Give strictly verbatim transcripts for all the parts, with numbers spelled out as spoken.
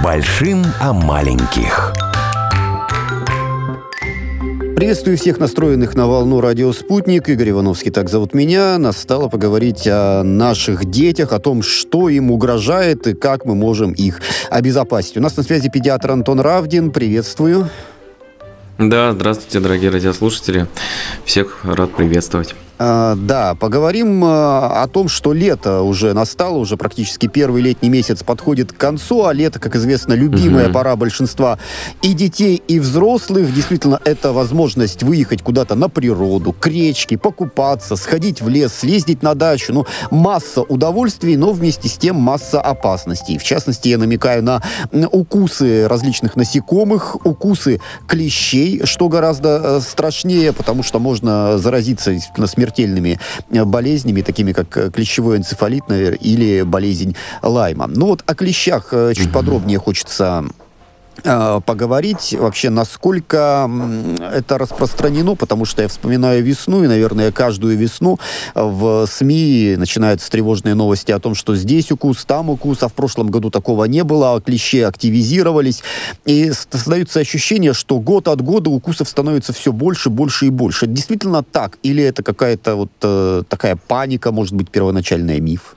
Большим о маленьких. Приветствую всех настроенных на волну «Радио Спутник». Игорь Ивановский, так зовут меня. Настало поговорить о наших детях, о том, что им угрожает и как мы можем их обезопасить. У нас на связи педиатр Антон Равдин. Приветствую. Да, здравствуйте, дорогие радиослушатели. Всех рад приветствовать. А, да, поговорим а, о том, что лето уже настало, уже практически первый летний месяц подходит к концу, а лето, как известно, любимая угу. пора большинства и детей, и взрослых. Действительно, это возможность выехать куда-то на природу, к речке, покупаться, сходить в лес, съездить на дачу. Ну, масса удовольствий, но вместе с тем масса опасностей. В частности, я намекаю на укусы различных насекомых, укусы клещей, что гораздо страшнее, потому что можно заразиться действительно смертельно смертельными болезнями, такими как клещевой энцефалит, наверное, или болезнь Лайма. Ну вот о клещах чуть mm-hmm. подробнее хочется э, поговорить. Вообще, насколько это распространено, потому что я вспоминаю весну, и, наверное, каждую весну в СМИ начинаются тревожные новости о том, что здесь укус, там укус, а в прошлом году такого не было, а клещи активизировались. И создается ощущение, что год от года укусов становится все больше, больше и больше. Это действительно так? Или это какая-то вот э, такая паника, может быть, первоначальный миф?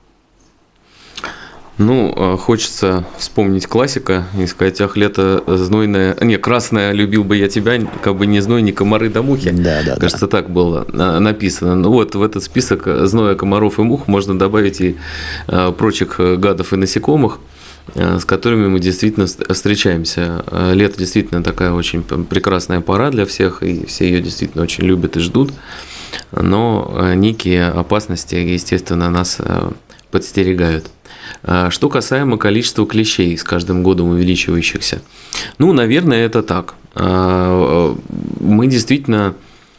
Ну, хочется вспомнить классика и сказать: ах, лето знойное, не, красное, любил бы я тебя, как бы не зной, не комары да мухи. Да, да, Кажется, да. так было написано. Ну вот, в этот список зноя, комаров и мух можно добавить и прочих гадов и насекомых, с которыми мы действительно встречаемся. Лето действительно такая очень прекрасная пора для всех, и все ее действительно очень любят и ждут. Но некие опасности, естественно, нас подстерегают. Что касаемо количества клещей с каждым годом увеличивающихся, ну, наверное, это так. Мы действительно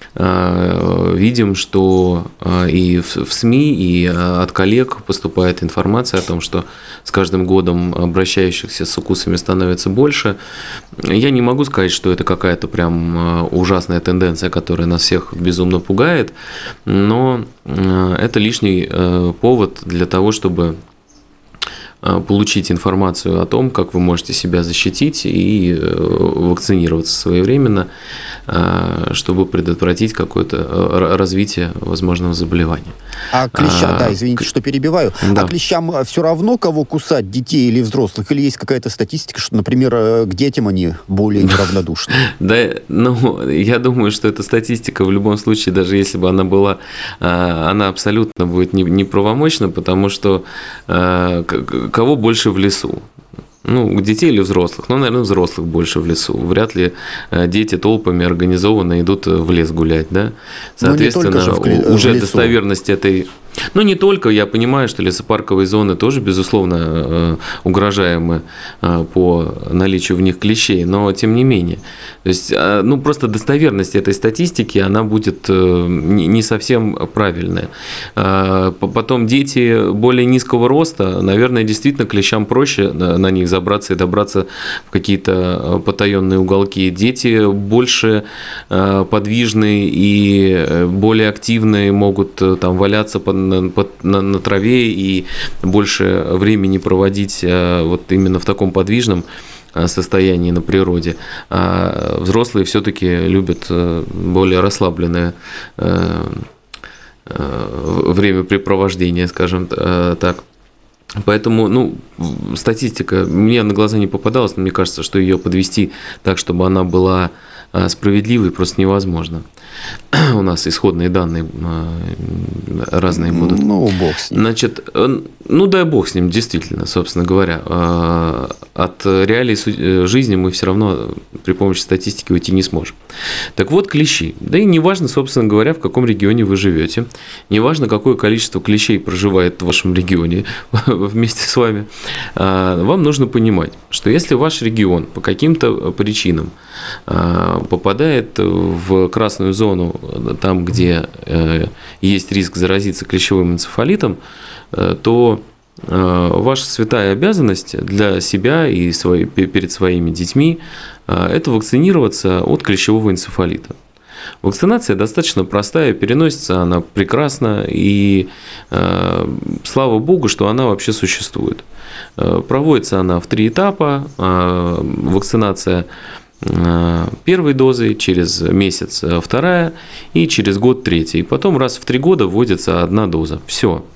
видим, что и в СМИ, и от коллег поступает информация о том, что с каждым годом обращающихся с укусами становится больше. Я не могу сказать, что это какая-то прям ужасная тенденция, которая нас всех безумно пугает, но это лишний повод для того, чтобы получить информацию о том, как вы можете себя защитить и вакцинироваться своевременно, чтобы предотвратить какое-то развитие возможного заболевания. А клещам, а, да, извините, что перебиваю, да. А клещам все равно, кого кусать, детей или взрослых? Или есть какая-то статистика, что, например, к детям они более неравнодушны? Да, ну, я думаю, что эта статистика в любом случае, даже если бы она была, она абсолютно будет неправомочна, потому что кого больше в лесу? Ну, детей или взрослых? Ну, наверное, взрослых больше в лесу. Вряд ли дети толпами организованно идут в лес гулять, да? Соответственно, в уже в достоверность этой... Ну, не только, я понимаю, что лесопарковые зоны тоже, безусловно, угрожаемы по наличию в них клещей, но тем не менее. То есть, ну, просто достоверность этой статистики, она будет не совсем правильная. Потом дети более низкого роста, наверное, действительно клещам проще на них забраться и добраться в какие-то потаенные уголки. Дети больше подвижные и более активные, могут там валяться под На, на, на траве и больше времени проводить вот именно в таком подвижном состоянии на природе. А взрослые все-таки любят более расслабленное времяпрепровождение, скажем так. Поэтому, ну, статистика мне на глаза не попадалась, но мне кажется, что ее подвести так, чтобы она была справедливой, просто невозможно. У нас исходные данные разные будут. Ну, бог с ним. Значит, ну, дай бог с ним, действительно, собственно говоря. От реалий жизни мы все равно при помощи статистики уйти не сможем. Так вот, клещи. Да и неважно, собственно говоря, в каком регионе вы живете, неважно, какое количество клещей проживает в вашем регионе вместе с вами, вам нужно понимать, что если ваш регион по каким-то причинам попадает в красную зону, там, где есть риск заразиться клещевым энцефалитом, то ваша святая обязанность для себя и свои, перед своими детьми – это вакцинироваться от клещевого энцефалита. Вакцинация достаточно простая, переносится она прекрасно, и э, слава богу, что она вообще существует. Э, проводится она в три этапа. Э, вакцинация э, первой дозой, через месяц вторая и через год третья. И потом раз в три года вводится одна доза. Все.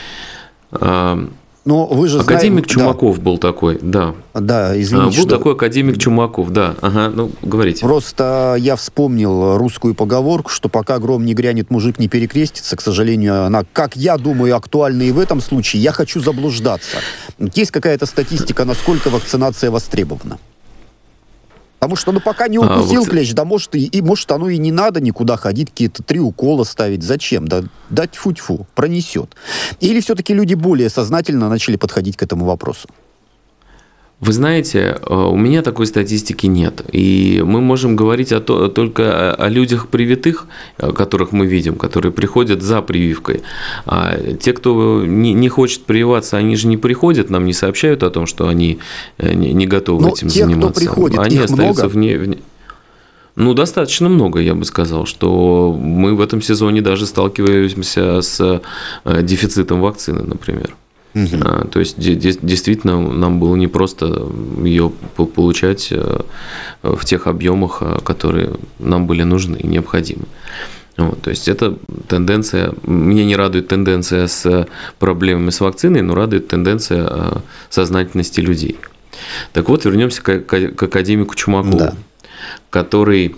Э, Но вы же академик знаете, Чумаков да. был такой, да. Да, извините. Был что... такой академик Чумаков, да. Ага, ну, говорите. Просто я вспомнил русскую поговорку, что пока гром не грянет, мужик не перекрестится. К сожалению, она, как я думаю, актуальна и в этом случае. Я хочу заблуждаться. Есть какая-то статистика, насколько вакцинация востребована? Потому что, ну, пока не укусил а, вакци... клещ, да, может, и, и, может, оно и не надо никуда ходить, какие-то три укола ставить. Зачем? Да, да тьфу-тьфу, пронесет. Или все-таки люди более сознательно начали подходить к этому вопросу? Вы знаете, у меня такой статистики нет. И мы можем говорить о то, только о людях привитых, которых мы видим, которые приходят за прививкой. А те, кто не, не хочет прививаться, они же не приходят, нам не сообщают о том, что они не, не готовы Но этим те, заниматься. Кто приходит, они их остаются много? вне, вне... Ну, достаточно много, я бы сказал, что мы в этом сезоне даже сталкиваемся с дефицитом вакцины, например. Uh-huh. То есть, действительно, нам было непросто ее получать в тех объемах, которые нам были нужны и необходимы. Вот, то есть, это тенденция, меня не радует тенденция с проблемами с вакциной, но радует тенденция сознательности людей. Так вот, вернемся к академику Чумакову, да. который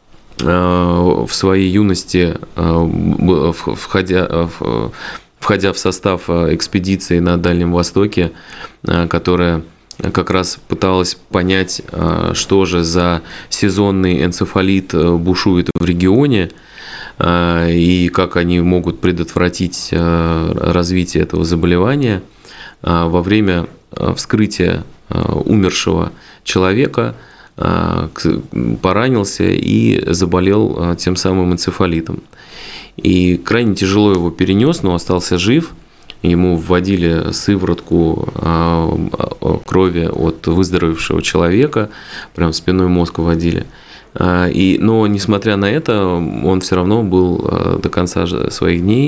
в своей юности, входя в входя в состав экспедиции на Дальнем Востоке, которая как раз пыталась понять, что же за сезонный энцефалит бушует в регионе, и как они могут предотвратить развитие этого заболевания. Во время вскрытия умершего человека поранился и заболел тем самым энцефалитом. И крайне тяжело его перенес, но остался жив. Ему вводили сыворотку крови от выздоровевшего человека, прям в спинной мозг вводили. И, но, несмотря на это, он все равно был до конца своих дней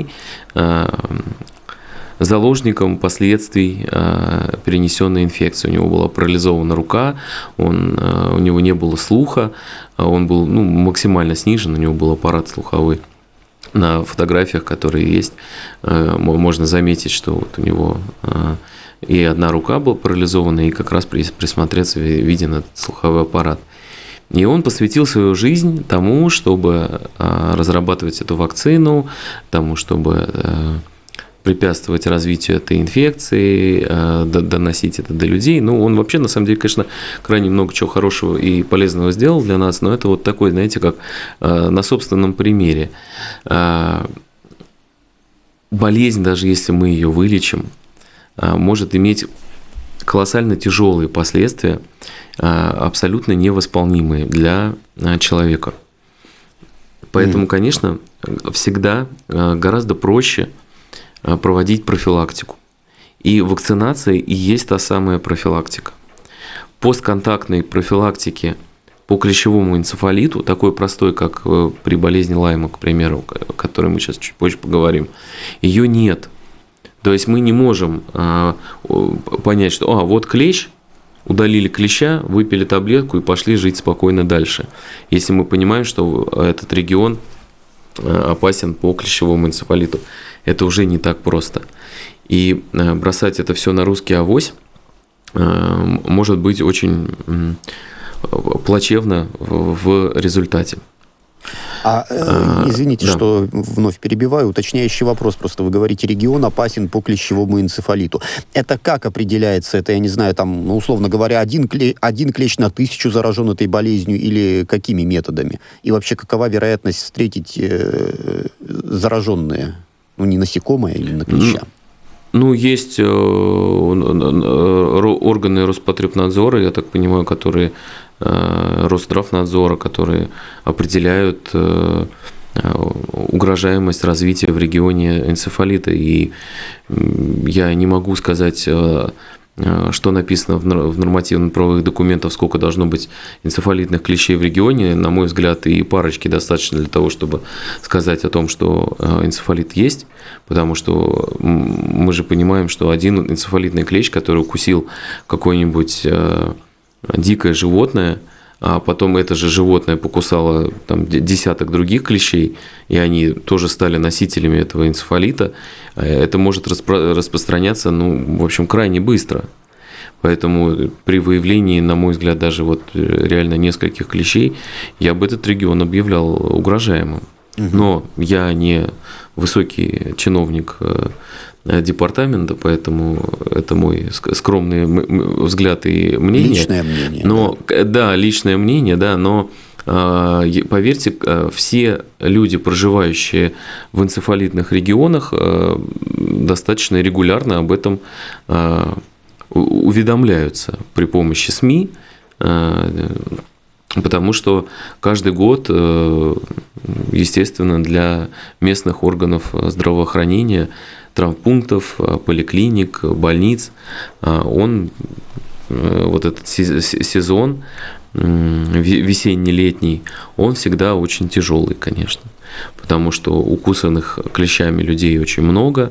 заложником последствий перенесенной инфекции. У него была парализована рука, он, у него не было слуха, он был ну, максимально снижен, у него был аппарат слуховой. На фотографиях, которые есть, можно заметить, что вот у него и одна рука была парализована, и как раз присмотреться виден этот слуховой аппарат. И он посвятил свою жизнь тому, чтобы разрабатывать эту вакцину, тому, чтобы препятствовать развитию этой инфекции, доносить это до людей. Ну, он вообще, на самом деле, конечно, крайне много чего хорошего и полезного сделал для нас, но это вот такой, знаете, как на собственном примере. Болезнь, даже если мы ее вылечим, может иметь колоссально тяжелые последствия, абсолютно невосполнимые для человека. Поэтому, конечно, всегда гораздо проще проводить профилактику. И вакцинация и есть та самая профилактика. Постконтактной профилактики по клещевому энцефалиту, такой простой, как при болезни Лайма, к примеру, о которой мы сейчас чуть позже поговорим, ее нет. То есть мы не можем понять, что а, вот клещ, удалили клеща, выпили таблетку и пошли жить спокойно дальше. Если мы понимаем, что этот регион опасен по клещевому энцефалиту. Это уже не так просто. И бросать это все на русский авось может быть очень плачевно в результате. А, э, извините, а, что да. вновь перебиваю. Уточняющий вопрос. Просто вы говорите, регион опасен по клещевому энцефалиту. Это как определяется? Это, я не знаю, там, ну, условно говоря, один, кле... один клещ на тысячу заражен этой болезнью или какими методами? И вообще, какова вероятность встретить э, зараженные? Ну, не насекомое или на клеща? Ну, есть органы Роспотребнадзора, я так понимаю, которые Росздравнадзора, которые определяют угрожаемость развития в регионе энцефалита. И я не могу сказать что написано в нормативно-правовых документах, сколько должно быть энцефалитных клещей в регионе, на мой взгляд, и парочки достаточно для того, чтобы сказать о том, что энцефалит есть, потому что мы же понимаем, что один энцефалитный клещ, который укусил какое-нибудь дикое животное, а потом это же животное покусало там, десяток других клещей, и они тоже стали носителями этого энцефалита, это может распро- распространяться, ну, в общем, крайне быстро. Поэтому при выявлении, на мой взгляд, даже вот реально нескольких клещей, я бы этот регион объявлял угрожаемым. Угу. Но я не высокий чиновник департамента, поэтому это мой скромный взгляд и мнение. Личное мнение. Но, да. да, личное мнение, да, но поверьте, все люди, проживающие в энцефалитных регионах, достаточно регулярно об этом уведомляются при помощи СМИ, потому что каждый год, естественно, для местных органов здравоохранения, травмпунктов, поликлиник, больниц, он, вот этот сезон весенне-летний, он всегда очень тяжелый, конечно, потому что укусанных клещами людей очень много.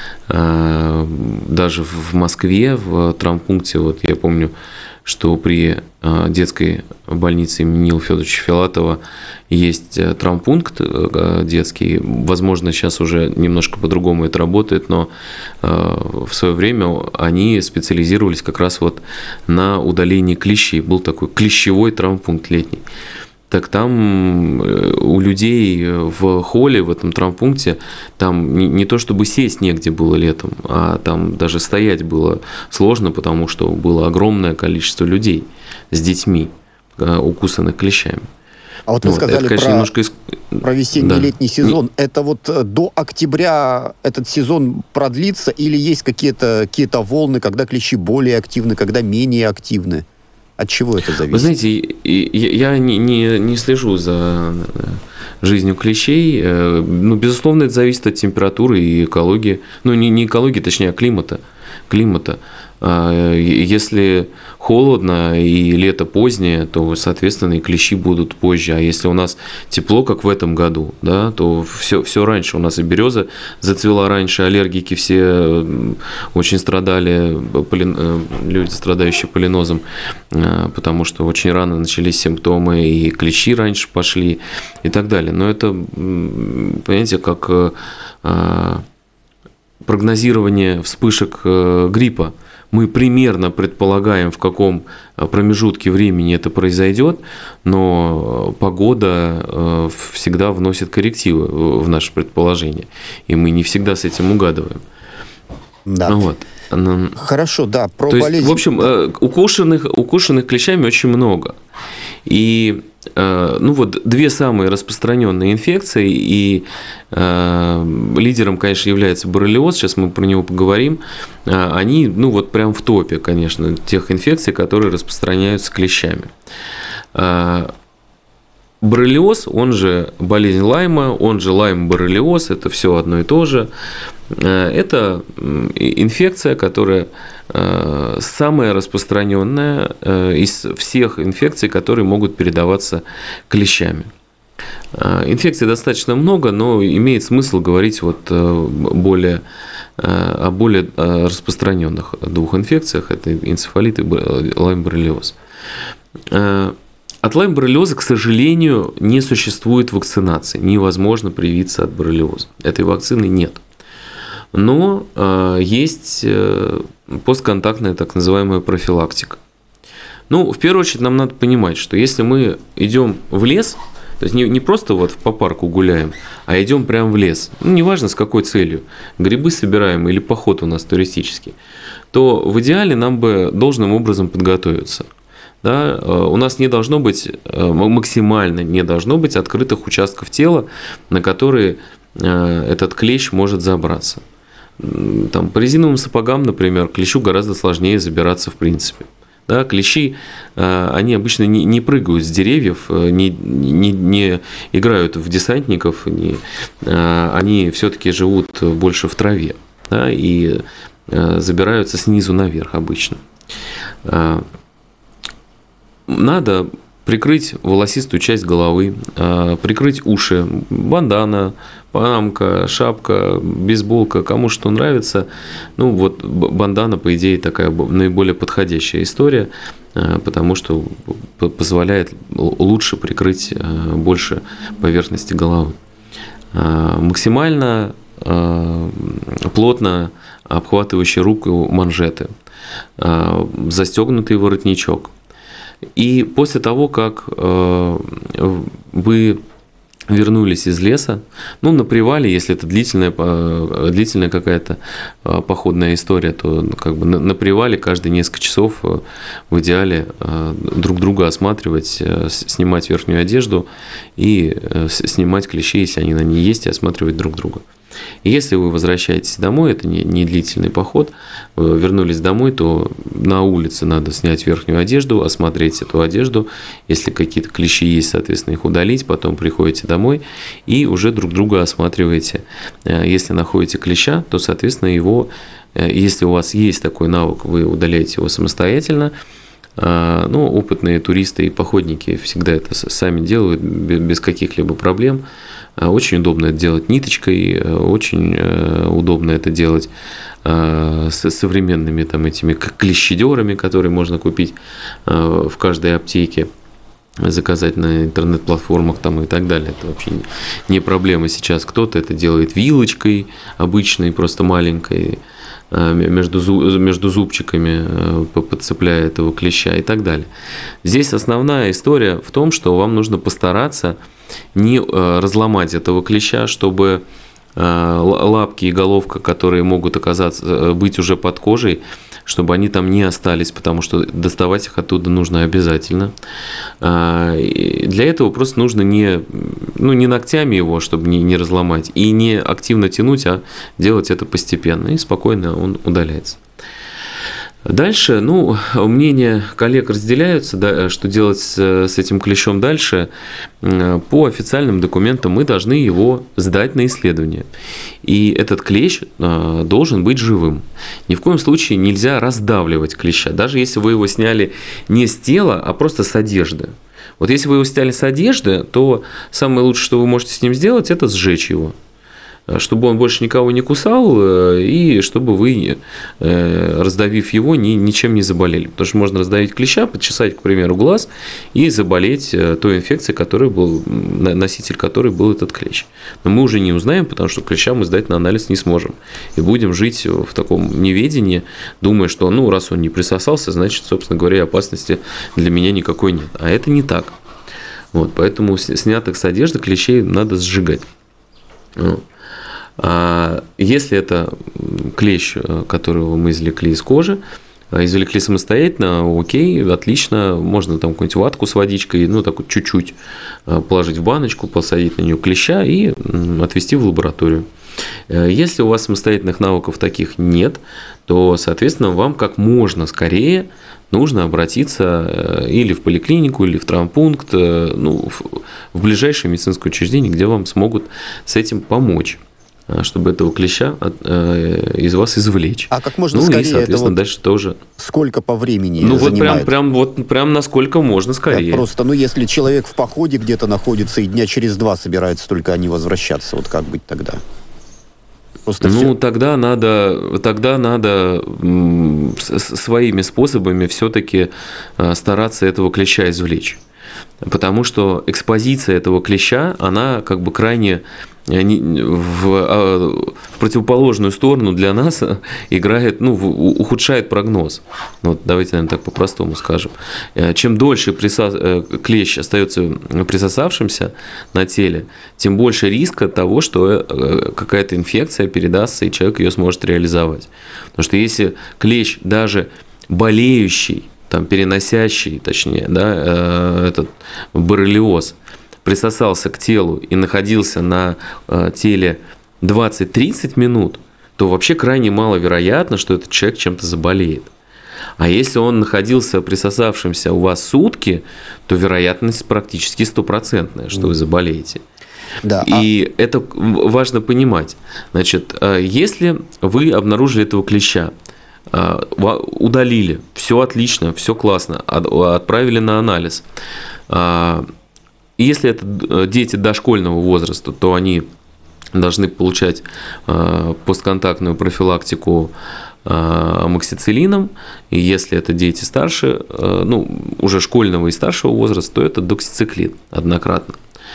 Даже в Москве, в травмпункте, вот я помню, что при детской больнице имени Нила Федоровича Филатова есть травмпункт детский. Возможно, сейчас уже немножко по-другому это работает, но в свое время они специализировались как раз вот на удалении клещей. Был такой клещевой травмпункт летний. Так там у людей в холле, в этом травмпункте, там не, не то чтобы сесть негде было летом, а там даже стоять было сложно, потому что было огромное количество людей с детьми, укусанных клещами. А вот вы вот, сказали это, конечно, про, немножко... про весенний-летний да. сезон. Это вот до октября этот сезон продлится или есть какие-то, какие-то волны, когда клещи более активны, когда менее активны? От чего это зависит? Вы знаете, я не, не, не слежу за жизнью клещей. Ну, безусловно, это зависит от температуры и экологии. Ну, не, не экологии, точнее, а климата. климата. Если холодно и лето позднее, то, соответственно, и клещи будут позже. А если у нас тепло, как в этом году, да, то все, все раньше. У нас и береза зацвела раньше, аллергики все очень страдали, люди, страдающие полинозом, потому что очень рано начались симптомы, и клещи раньше пошли и так далее. Но это, понимаете, как прогнозирование вспышек гриппа. Мы примерно предполагаем, в каком промежутке времени это произойдет, но погода всегда вносит коррективы в наше предположение, и мы не всегда с этим угадываем. Да. Вот. Хорошо, да. Про То болезнь... есть, в общем, укушенных, укушенных клещами очень много. И ну вот две самые распространенные инфекции, и э, лидером, конечно, является боррелиоз, сейчас мы про него поговорим, они, ну вот прям в топе, конечно, тех инфекций, которые распространяются клещами. Боррелиоз, он же болезнь Лайма, он же лайм-боррелиоз, это все одно и то же. Это инфекция, которая самая распространенная из всех инфекций, которые могут передаваться клещами. Инфекций достаточно много, но имеет смысл говорить вот более, о более распространенных двух инфекциях. Это энцефалит и лайм-боррелиоз. От лайм-боррелиоза, к сожалению, не существует вакцинации. Невозможно привиться от боррелиоза. Этой вакцины нет. Но э, есть э, постконтактная так называемая профилактика. Ну, в первую очередь, нам надо понимать, что если мы идем в лес, то есть не, не просто вот по парку гуляем, а идем прямо в лес, ну, неважно с какой целью, грибы собираем или поход у нас туристический, то в идеале нам бы должным образом подготовиться. Да, у нас не должно быть, максимально не должно быть открытых участков тела, на которые этот клещ может забраться. Там, по резиновым сапогам, например, клещу гораздо сложнее забираться в принципе. Да, клещи, они обычно не, не прыгают с деревьев, не, не, не играют в десантников, не, они все-таки живут больше в траве. Да, и забираются снизу наверх обычно. Надо прикрыть волосистую часть головы, прикрыть уши, бандана, панамка, шапка, бейсболка, кому что нравится. Ну, вот бандана, по идее, такая наиболее подходящая история, потому что позволяет лучше прикрыть больше поверхности головы. Максимально плотно обхватывающие руку манжеты, застегнутый воротничок. И после того, как вы вернулись из леса, ну, на привале, если это длительная, длительная какая-то походная история, то как бы на привале каждые несколько часов в идеале друг друга осматривать, снимать верхнюю одежду и снимать клещи, если они на ней есть, и осматривать друг друга. И если вы возвращаетесь домой, это не, не длительный поход, вы вернулись домой, то на улице надо снять верхнюю одежду, осмотреть эту одежду. Если какие-то клещи есть, соответственно, их удалить. Потом приходите домой и уже друг друга осматриваете. Если находите клеща, то, соответственно, его, если у вас есть такой навык, вы удаляете его самостоятельно. Ну, опытные туристы и походники всегда это сами делают без каких-либо проблем. Очень удобно это делать ниточкой, очень удобно это делать с современными там этими клещедерами, которые можно купить в каждой аптеке, заказать на интернет-платформах там и так далее. Это вообще не проблема сейчас. Кто-то это делает вилочкой обычной, просто маленькой, между, между зубчиками подцепляя этого клеща и так далее. Здесь основная история в том, что вам нужно постараться не разломать этого клеща, чтобы лапки и головка, которые могут оказаться, быть уже под кожей, чтобы они там не остались, потому что доставать их оттуда нужно обязательно. Для этого просто нужно не, ну, не ногтями его, чтобы не, не разломать, и не активно тянуть, а делать это постепенно, и спокойно он удаляется. Дальше, ну, мнения коллег разделяются, да, что делать с, с этим клещом дальше. По официальным документам мы должны его сдать на исследование. И этот клещ должен быть живым. Ни в коем случае нельзя раздавливать клеща, даже если вы его сняли не с тела, а просто с одежды. Вот если вы его сняли с одежды, то самое лучшее, что вы можете с ним сделать, это сжечь его, чтобы он больше никого не кусал, и чтобы вы, раздавив его, ни, ничем не заболели. Потому что можно раздавить клеща, подчесать, к примеру, глаз и заболеть той инфекцией, которой был, носитель которой был этот клещ. Но мы уже не узнаем, потому что клеща мы сдать на анализ не сможем. И будем жить в таком неведении, думая, что, ну, раз он не присосался, значит, собственно говоря, опасности для меня никакой нет. А это не так. Вот, поэтому снятых с одежды клещей надо сжигать. А если это клещ, которого мы извлекли из кожи, извлекли самостоятельно, окей, отлично, можно там какую-нибудь ватку с водичкой, ну, так вот чуть-чуть положить в баночку, посадить на нее клеща и отвезти в лабораторию. Если у вас самостоятельных навыков таких нет, то, соответственно, вам как можно скорее нужно обратиться или в поликлинику, или в травмпункт, ну, в ближайшее медицинское учреждение, где вам смогут с этим помочь, чтобы этого клеща из вас извлечь. А как можно ну, скорее? И, соответственно, это вот дальше тоже. Сколько по времени ну, занимает? Ну, вот прям, прям, вот прям насколько можно скорее. Как просто, ну, если человек в походе где-то находится и дня через два собирается только они возвращаться, вот как быть тогда? Просто ну, все... тогда надо, тогда надо своими способами все-таки стараться этого клеща извлечь. Потому что экспозиция этого клеща, она как бы крайне в, в противоположную сторону для нас играет, ну, ухудшает прогноз. Вот давайте, наверное, так по-простому скажем. Чем дольше присос... клещ остается присосавшимся на теле, тем больше риска того, что какая-то инфекция передастся, и человек ее сможет реализовать. Потому что если клещ даже болеющий, там, переносящий, точнее, да, этот боррелиоз, присосался к телу и находился на теле двадцать-тридцать минут, то вообще крайне маловероятно, что этот человек чем-то заболеет. А если он находился присосавшимся у вас сутки, то вероятность практически стопроцентная, что вы заболеете. Да, И а... это важно понимать. Значит, если вы обнаружили этого клеща, удалили, все отлично, все классно, отправили на анализ. Если это дети дошкольного возраста, то они должны получать постконтактную профилактику амоксициллином, и если это дети старше, ну, уже школьного и старшего возраста, то это доксициклин однократно.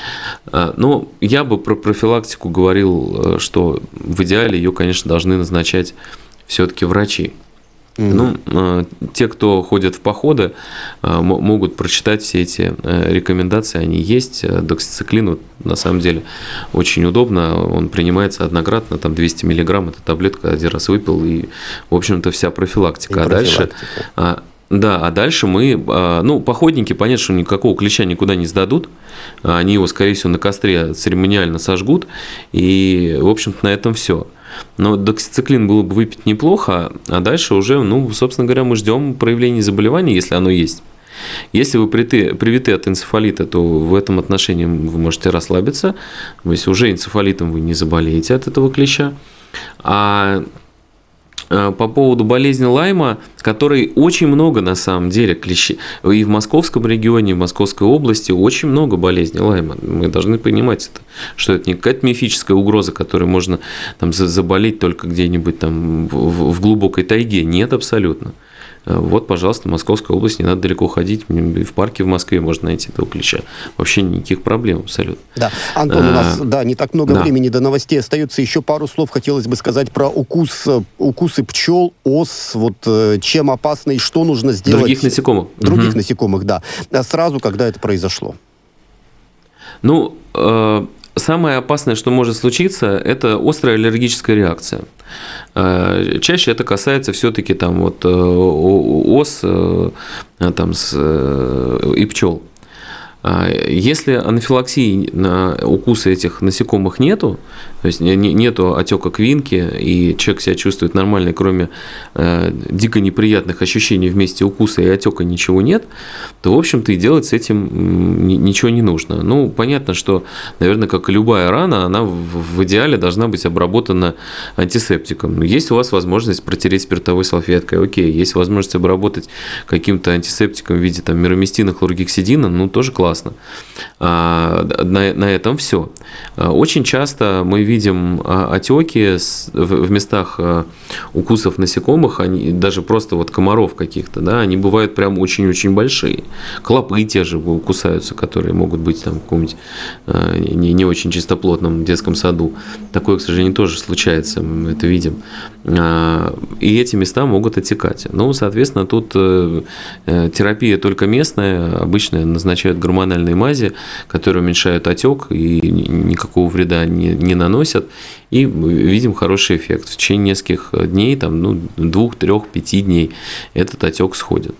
Но я бы про профилактику говорил, что в идеале ее, конечно, должны назначать все-таки врачи. Mm-hmm. Ну, те, кто ходят в походы, могут прочитать все эти рекомендации, они есть. Доксициклин, вот, на самом деле, очень удобно, он принимается однократно, там двести миллиграмм, эта таблетка один раз выпил, и, в общем-то, вся профилактика. И а профилактика. Дальше... Да, а дальше мы, ну, походники, понятно, что никакого клеща никуда не сдадут, они его, скорее всего, на костре церемониально сожгут, и, в общем-то, на этом все. Но доксициклин было бы выпить неплохо, а дальше уже, ну, собственно говоря, мы ждем проявления заболевания, если оно есть. Если вы привиты, привиты от энцефалита, то в этом отношении вы можете расслабиться, если уже энцефалитом вы не заболеете от этого клеща. А по поводу болезни Лайма, которой очень много на самом деле клещей, и в московском регионе, и в Московской области очень много болезней Лайма. Мы должны понимать это, что это не какая-то мифическая угроза, которой можно там заболеть только где-нибудь там в, в глубокой тайге. Нет, абсолютно. Вот, пожалуйста, Московская область, не надо далеко ходить, в парке в Москве можно найти этого клеща. Вообще никаких проблем абсолютно. Да, Антон, у нас да, не так много да. времени до новостей остается. Еще пару слов хотелось бы сказать про укус, укусы пчел, ос, вот чем опасно и что нужно сделать. Других насекомых. Других угу. насекомых, да. Сразу, когда это произошло. Ну, э- самое опасное, что может случиться, это острая аллергическая реакция. Чаще это касается все-таки там вот ос там, и пчел. Если анафилаксии на укусы этих насекомых нету, то есть нету отека квинки, и человек себя чувствует нормально, кроме дико неприятных ощущений в месте укуса и отека ничего нет, то, в общем-то, и делать с этим ничего не нужно. Ну, понятно, что, наверное, как и любая рана, она в идеале должна быть обработана антисептиком. Есть у вас возможность протереть спиртовой салфеткой, окей, есть возможность обработать каким-то антисептиком в виде там, мироместина, хлоргексидина, ну, тоже классно. На, на этом все. Очень часто мы видим отеки в местах укусов насекомых, они, даже просто вот комаров каких-то, да, они бывают прям очень-очень большие. Клопы те же кусаются, которые могут быть там в каком-нибудь не, не очень чистоплотном детском саду. Такое, к сожалению, тоже случается, мы это видим. И эти места могут отекать. Ну, соответственно, тут терапия только местная, обычно назначают гормональные мази, которые уменьшают отек и никакого вреда не, не наносят, и видим хороший эффект. В течение нескольких дней, там, ну, двух, трех, пяти дней этот отек сходит.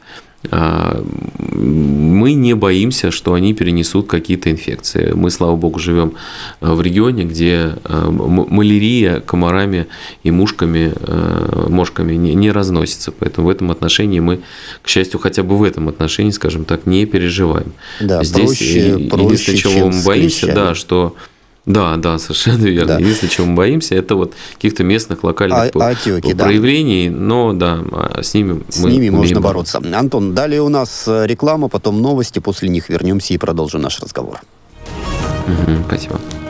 Мы не боимся, что они перенесут какие-то инфекции. Мы, слава богу, живем в регионе, где малярия комарами и мушками, мошками не разносится. Поэтому в этом отношении мы, к счастью, хотя бы в этом отношении, скажем так, не переживаем. Да, Здесь проще, единственное, проще, чего мы боимся, да, что... Да, да, совершенно верно. Да. Единственное, чего мы боимся, это вот каких-то местных локальных а, отеки, проявлений, да. но да, с ними с мы ними можно бороться. бороться. Антон, далее у нас реклама, потом новости, после них вернемся и продолжим наш разговор. Угу, спасибо.